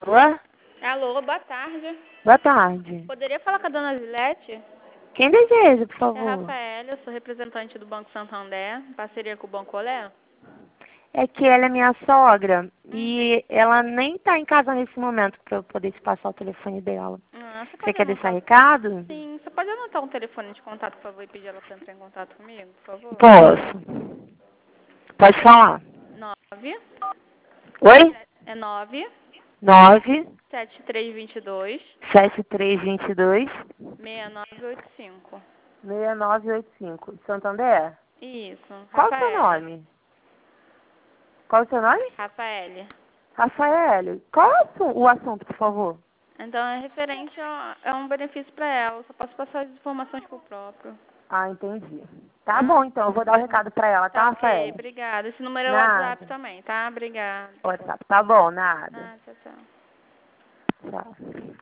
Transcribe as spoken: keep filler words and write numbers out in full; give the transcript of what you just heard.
Alô? Alô, boa tarde. Boa tarde. Poderia falar com a dona Zilete? Quem deseja, por É a favor? Rafaela, eu sou representante do Banco Santander, em parceria com o Banco Olé. É que ela é minha sogra Hum, e ela nem tá em casa nesse momento para eu poder te passar o telefone dela. ah, você Você pode quer deixar anotar? recado? Sim, você pode anotar um telefone de contato, por favor, e pedir ela para entrar em contato comigo, por favor? Posso. Pode falar. Nove Oi? é nove Nove sete três dois dois sete três dois dois seis nove oito cinco. seis nove oito cinco. Santander? Isso, Qual o seu Rafaele. nome? Qual o seu nome? Rafaele. Rafael. Qual é o assu- o assunto, por favor? Então é referente a é um benefício para ela, eu só posso passar as informações por próprio. Ah, entendi. Tá Tá? bom, então. Eu vou dar o recado pra ela, tá, Tá ok, Rafael? obrigada. Esse número é o WhatsApp Nada. também, tá? Obrigada. WhatsApp. Tá bom, nada. Ah, tchau, tchau. Tchau.